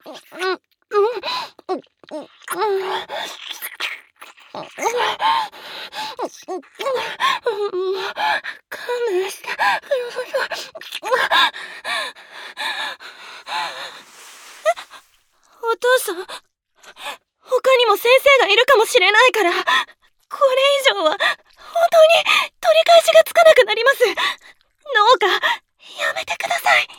勘弁して。お父さん、他にも先生がいるかもしれないから、これ以上は本当に取り返しがつかなくなります。どうかやめてください。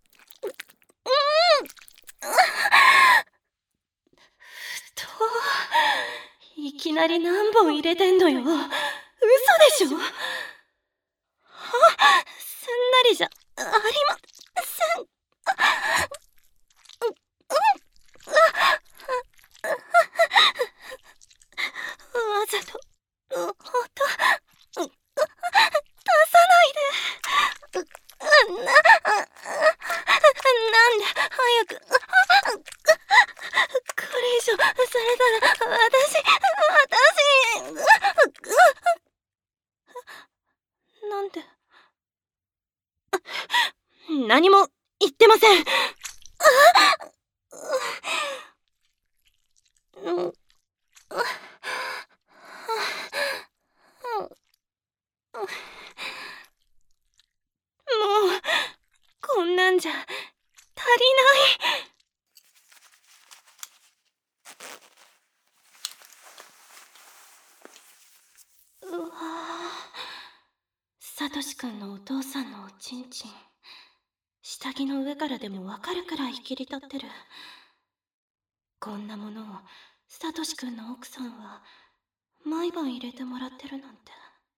いきなり何本入れてんのよ。嘘でしょ。すんなりじゃありません。わざと音出さないで。なんで早く。これ以上されたら私なんで。何も言ってません。もうこんなんじゃ足りない。うわぁ、サトシくんのお父さんのおちんちん、下着の上からでもわかるくらい切り立ってる。こんなものをサトシくんの奥さんは毎晩入れてもらってるなんて。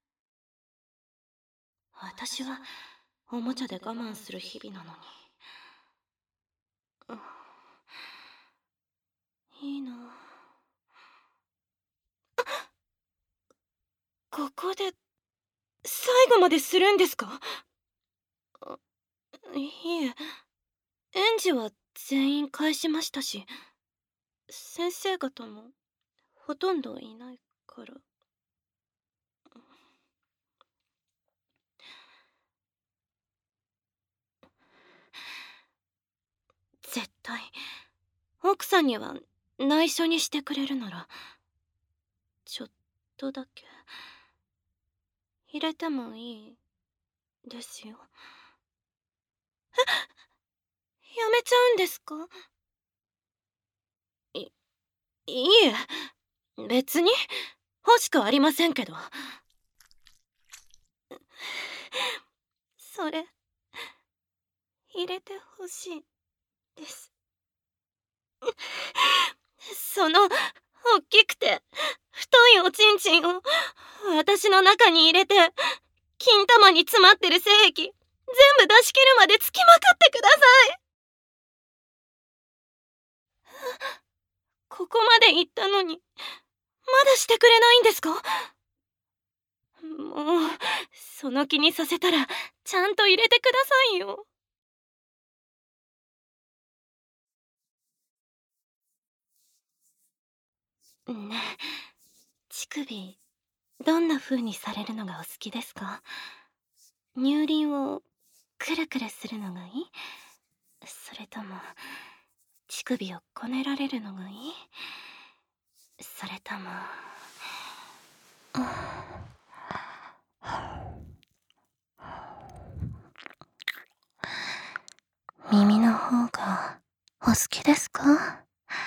私はおもちゃで我慢する日々なのに。いいな。ここで最後までするんですか？いえ、園児は全員返しましたし、先生方もほとんどいないから。絶対奥さんには内緒にしてくれるなら、ちょっとだけ入れてもいいですよ。やめちゃうんですか？いいえ、別に欲しくありませんけど。それ入れてほしいです。その大きくて太いおちんちんを私の中に入れて、金玉に詰まってる精液全部出し切るまでつきまくってください。ここまで言ったのにまだしてくれないんですか？もうその気にさせたらちゃんと入れてくださいよ。ねえ、乳首どんな風にされるのがお好きですか？乳輪をくるくるするのがいい？それとも乳首をこねられるのがいい？それとも耳の方がお好きですか？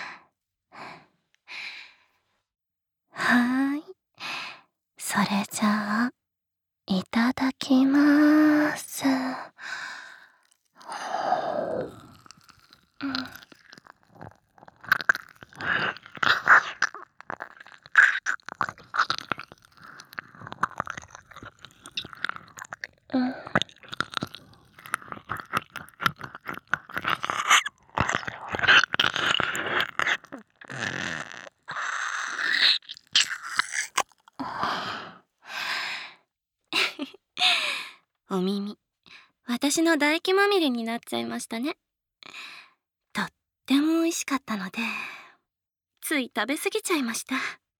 はーい。それじゃあ、いただきまーす。お耳、私の唾液まみれになっちゃいましたね。とっても美味しかったので、つい食べ過ぎちゃいました。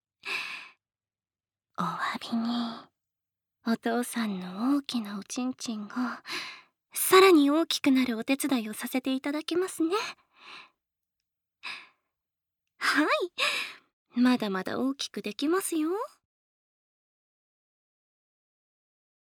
お詫びに、お父さんの大きなおちんちんがさらに大きくなるお手伝いをさせていただきますね。 はい、まだまだ大きくできますよ。